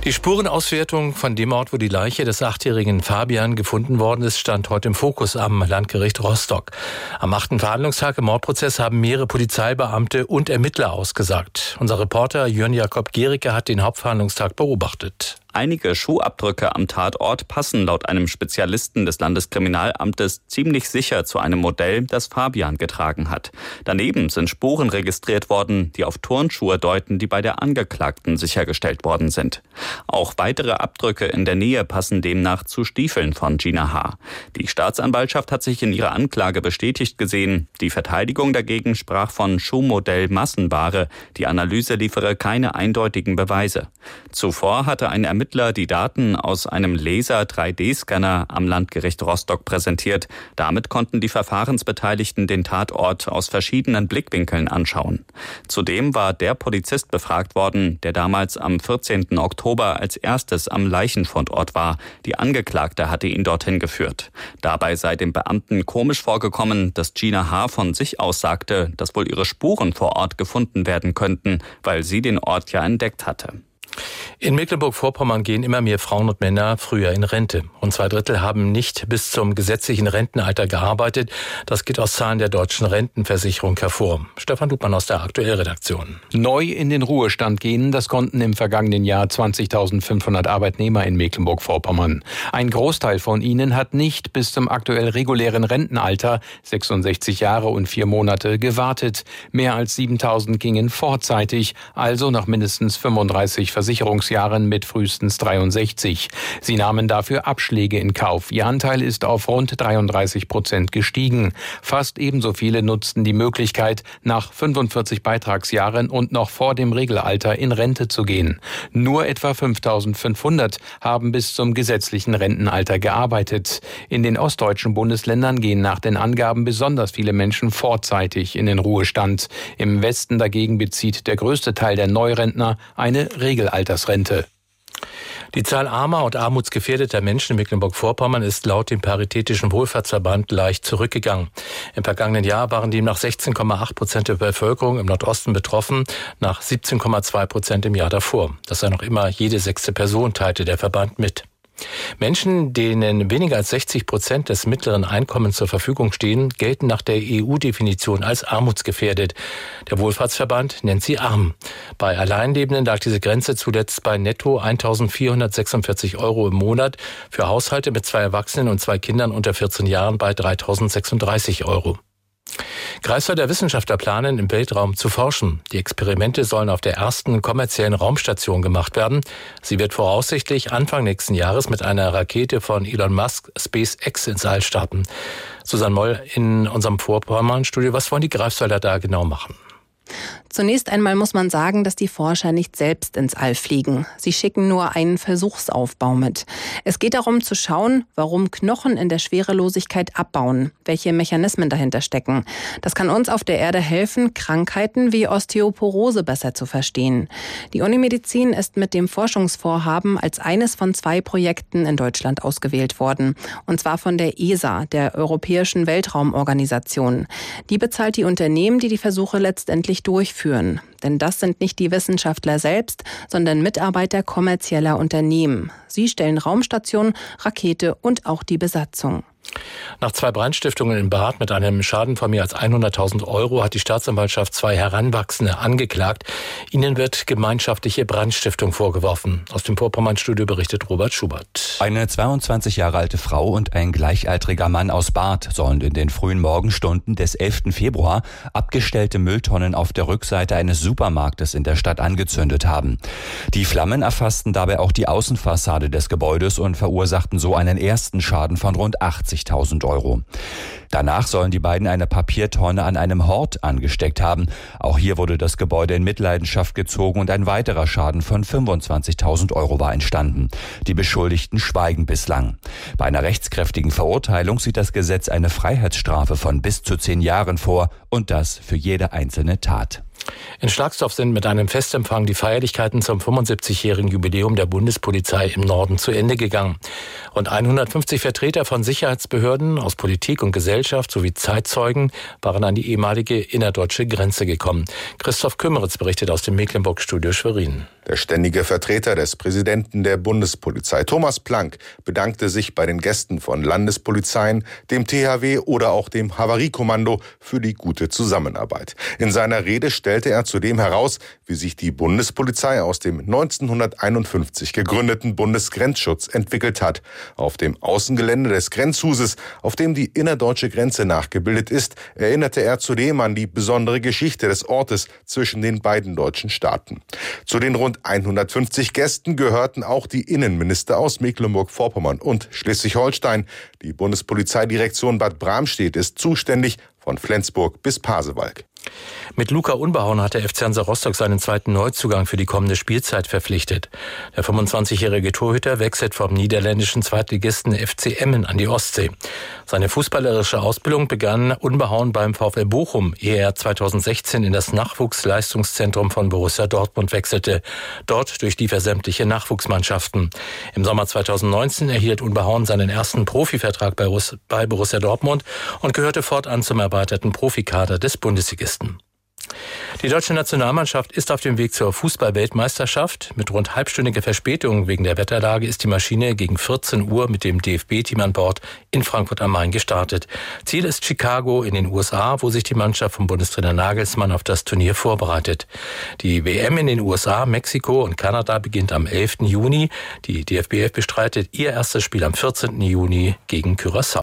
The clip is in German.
Die Spurenauswertung von dem Ort, wo die Leiche des 8-jährigen Fabian gefunden worden ist, stand heute im Fokus am Landgericht Rostock. Am 8. Verhandlungstag im Mordprozess haben mehrere Polizeibeamte und Ermittler ausgesagt. Unser Reporter Jörn Jakob Gericke hat den Hauptverhandlungstag beobachtet. Einige Schuhabdrücke am Tatort passen laut einem Spezialisten des Landeskriminalamtes ziemlich sicher zu einem Modell, das Fabian getragen hat. Daneben sind Spuren registriert worden, die auf Turnschuhe deuten, die bei der Angeklagten sichergestellt worden sind. Auch weitere Abdrücke in der Nähe passen demnach zu Stiefeln von Gina H. Die Staatsanwaltschaft hat sich in ihrer Anklage bestätigt gesehen. Die Verteidigung dagegen sprach von Schuhmodell Massenware. Die Analyse liefere keine eindeutigen Beweise. Zuvor hatte ein Ermittler die Daten aus einem Laser-3D-Scanner am Landgericht Rostock präsentiert. Damit konnten die Verfahrensbeteiligten den Tatort aus verschiedenen Blickwinkeln anschauen. Zudem war der Polizist befragt worden, der damals am 14. Oktober als erstes am Leichenfundort war. Die Angeklagte hatte ihn dorthin geführt. Dabei sei dem Beamten komisch vorgekommen, dass Gina H. von sich aus sagte, dass wohl ihre Spuren vor Ort gefunden werden könnten, weil sie den Ort ja entdeckt hatte. In Mecklenburg-Vorpommern gehen immer mehr Frauen und Männer früher in Rente. Rund 2/3 haben nicht bis zum gesetzlichen Rentenalter gearbeitet. Das geht aus Zahlen der Deutschen Rentenversicherung hervor. Stefan Dudmann aus der Aktuellredaktion. Neu in den Ruhestand gehen, das konnten im vergangenen Jahr 20.500 Arbeitnehmer in Mecklenburg-Vorpommern. Ein Großteil von ihnen hat nicht bis zum aktuell regulären Rentenalter, 66 Jahre und 4 Monate, gewartet. Mehr als 7.000 gingen vorzeitig, also nach mindestens 35 Versicherungsjahren mit frühestens 63. Sie nahmen dafür Abschläge in Kauf. Ihr Anteil ist auf rund 33% gestiegen. Fast ebenso viele nutzten die Möglichkeit, nach 45 Beitragsjahren und noch vor dem Regelalter in Rente zu gehen. Nur etwa 5.500 haben bis zum gesetzlichen Rentenalter gearbeitet. In den ostdeutschen Bundesländern gehen nach den Angaben besonders viele Menschen vorzeitig in den Ruhestand. Im Westen dagegen bezieht der größte Teil der Neurentner eine Regelaltersrente. Die Zahl armer und armutsgefährdeter Menschen in Mecklenburg-Vorpommern ist laut dem Paritätischen Wohlfahrtsverband leicht zurückgegangen. Im vergangenen Jahr waren demnach 16,8% der Bevölkerung im Nordosten betroffen, nach 17,2% im Jahr davor. Das sei noch immer jede 6. Person, teilte der Verband mit. Menschen, denen weniger als 60% des mittleren Einkommens zur Verfügung stehen, gelten nach der EU-Definition als armutsgefährdet. Der Wohlfahrtsverband nennt sie arm. Bei Alleinlebenden lag diese Grenze zuletzt bei netto 1.446 € im Monat, für Haushalte mit 2 Erwachsenen und 2 Kindern unter 14 Jahren bei 3.036 €. Greifswalder Wissenschaftler planen, im Weltraum zu forschen. Die Experimente sollen auf der ersten kommerziellen Raumstation gemacht werden. Sie wird voraussichtlich Anfang nächsten Jahres mit einer Rakete von Elon Musk SpaceX ins All starten. Susanne Moll in unserem Vorpommern-Studio. Was wollen die Greifswalder da genau machen? Zunächst einmal muss man sagen, dass die Forscher nicht selbst ins All fliegen. Sie schicken nur einen Versuchsaufbau mit. Es geht darum zu schauen, warum Knochen in der Schwerelosigkeit abbauen, welche Mechanismen dahinter stecken. Das kann uns auf der Erde helfen, Krankheiten wie Osteoporose besser zu verstehen. Die Unimedizin ist mit dem Forschungsvorhaben als eines von 2 Projekten in Deutschland ausgewählt worden. Und zwar von der ESA, der Europäischen Weltraumorganisation. Die bezahlt die Unternehmen, die die Versuche letztendlich durchführen. Denn das sind nicht die Wissenschaftler selbst, sondern Mitarbeiter kommerzieller Unternehmen. Sie stellen Raumstation, Rakete und auch die Besatzung. Nach 2 Brandstiftungen in Barth mit einem Schaden von mehr als 100.000 € hat die Staatsanwaltschaft 2 Heranwachsende angeklagt. Ihnen wird gemeinschaftliche Brandstiftung vorgeworfen. Aus dem Vorpommern-Studio berichtet Robert Schubert. Eine 22 Jahre alte Frau und ein gleichaltriger Mann aus Barth sollen in den frühen Morgenstunden des 11. Februar abgestellte Mülltonnen auf der Rückseite eines Supermarktes in der Stadt angezündet haben. Die Flammen erfassten dabei auch die Außenfassade des Gebäudes und verursachten so einen ersten Schaden von rund 80.000 €. Danach sollen die beiden eine Papiertonne an einem Hort angesteckt haben. Auch hier wurde das Gebäude in Mitleidenschaft gezogen und ein weiterer Schaden von 25.000 € war entstanden. Die Beschuldigten schweigen bislang. Bei einer rechtskräftigen Verurteilung sieht das Gesetz eine Freiheitsstrafe von bis zu 10 Jahren vor und das für jede einzelne Tat. In Schlagsdorf sind mit einem Festempfang die Feierlichkeiten zum 75-jährigen Jubiläum der Bundespolizei im Norden zu Ende gegangen. Rund 150 Vertreter von Sicherheitsbehörden aus Politik und Gesellschaft sowie Zeitzeugen waren an die ehemalige innerdeutsche Grenze gekommen. Christoph Kümmeritz berichtet aus dem Mecklenburg-Studio Schwerin. Der ständige Vertreter des Präsidenten der Bundespolizei, Thomas Planck, bedankte sich bei den Gästen von Landespolizeien, dem THW oder auch dem Havariekommando für die gute Zusammenarbeit. In seiner Rede stellte er zudem heraus, wie sich die Bundespolizei aus dem 1951 gegründeten Bundesgrenzschutz entwickelt hat. Auf dem Außengelände des Grenzhuses, auf dem die innerdeutsche Grenze nachgebildet ist, erinnerte er zudem an die besondere Geschichte des Ortes zwischen den beiden deutschen Staaten. Zu den rund 150 Gästen gehörten auch die Innenminister aus Mecklenburg-Vorpommern und Schleswig-Holstein. Die Bundespolizeidirektion Bad Bramstedt ist zuständig von Flensburg bis Pasewalk. Mit Luca Unbehauen hat der FC Hansa Rostock seinen zweiten Neuzugang für die kommende Spielzeit verpflichtet. Der 25-jährige Torhüter wechselt vom niederländischen Zweitligisten FC Emmen an die Ostsee. Seine fußballerische Ausbildung begann Unbehauen beim VfL Bochum, ehe er 2016 in das Nachwuchsleistungszentrum von Borussia Dortmund wechselte. Dort durchlief er sämtliche Nachwuchsmannschaften. Im Sommer 2019 erhielt Unbehauen seinen ersten Profivertrag bei Borussia Dortmund und gehörte fortan zum erweiterten Profikader des Bundesligisten. Die deutsche Nationalmannschaft ist auf dem Weg zur Fußball-Weltmeisterschaft. Mit rund halbstündiger Verspätung wegen der Wetterlage ist die Maschine gegen 14 Uhr mit dem DFB-Team an Bord in Frankfurt am Main gestartet. Ziel ist Chicago in den USA, wo sich die Mannschaft vom Bundestrainer Nagelsmann auf das Turnier vorbereitet. Die WM in den USA, Mexiko und Kanada beginnt am 11. Juni. Die DFBF bestreitet ihr erstes Spiel am 14. Juni gegen Curaçao.